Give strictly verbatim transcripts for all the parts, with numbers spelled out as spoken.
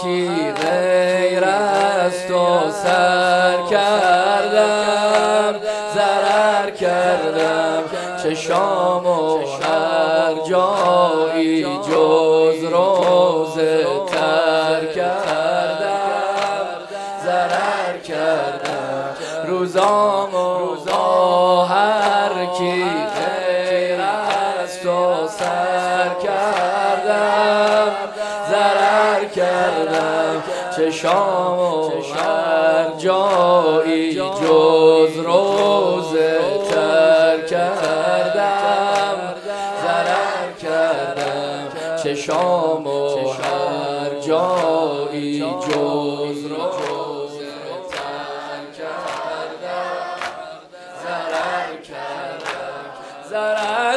کی غیر از تو سر کردم، ضرر کردم چشام و هر جایی جز روزه تر کردم، ضرر کردم روزام و هر کی غیر از تو سر کردم، ضرر کردم چشام و هر جایی جز روزه تر کردم، ضرر کردم چشام و هر جایی جز روزه تر کردم، ضرر کردم ضرر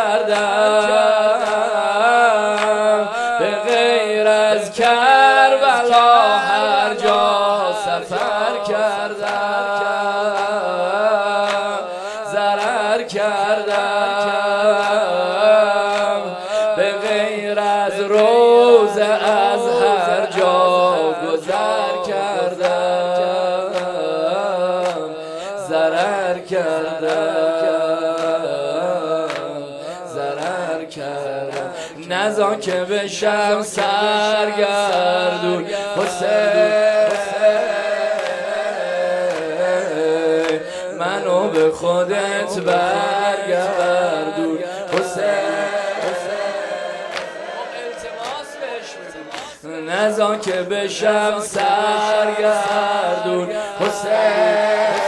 کردم به غیر از کربلا هر جا سفر کردم، ضرر کردم به غیر از روزه از هر جا گذر کردم، ضرر کردم ضرر کردم نزان که بشم سرگردون حسین، منو به خودت برگردون حسین، نزان که بشم سرگردون حسین،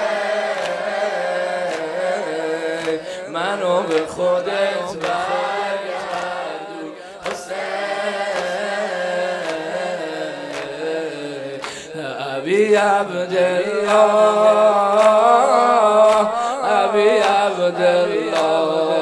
منو به خودت برگردون حسین، ابی عبدالله ابی عبدالله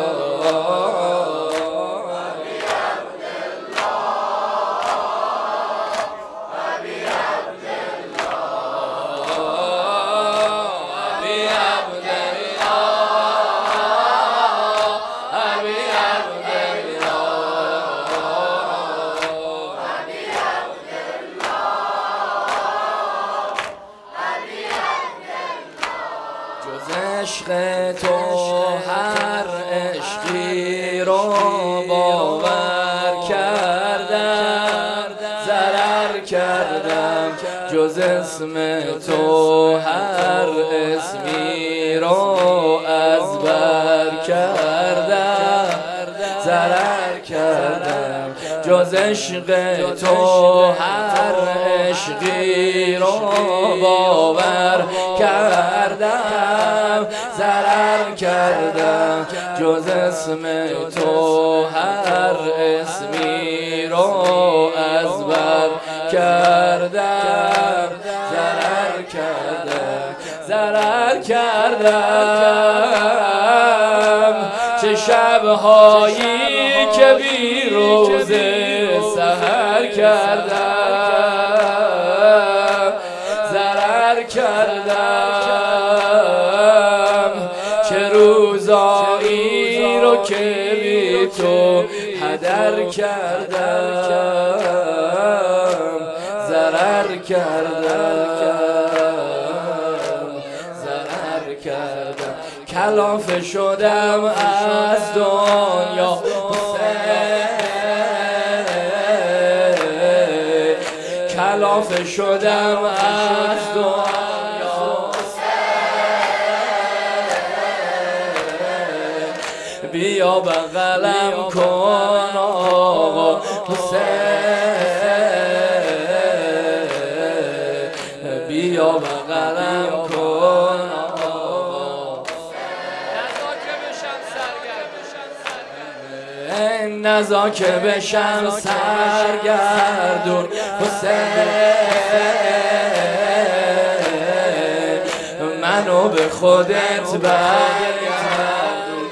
عشق تو هر عشقی رو باور کردم، ضرر کردم جز اسم تو هر اسمی رو از بر کردم، ضرر کردم جز عشق تو هر عشقی رو باور کردم، ضرر کردم جز اسم تو هر اسمی رو از بر کردم، ضرر کردم ضرر کردم چه شبهایی که بی روزه سحر کردم، ضرر کردم چه روزایی رو که بی تو هدر کردم، ضرر کردم ضرر کردم کلافه شدم از دنیا کلافه شدم از دنیا بیا بغلم کن آقا حسین، بیا بغلم کن نزا که بشم سرگردون حسین، منو به خودت برگردون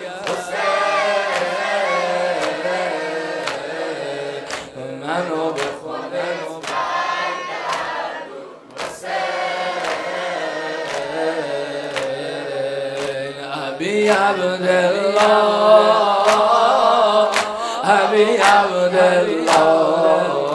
حسین، منو به خودت برگردون حسین، ابی عبدالله ابی عبدالله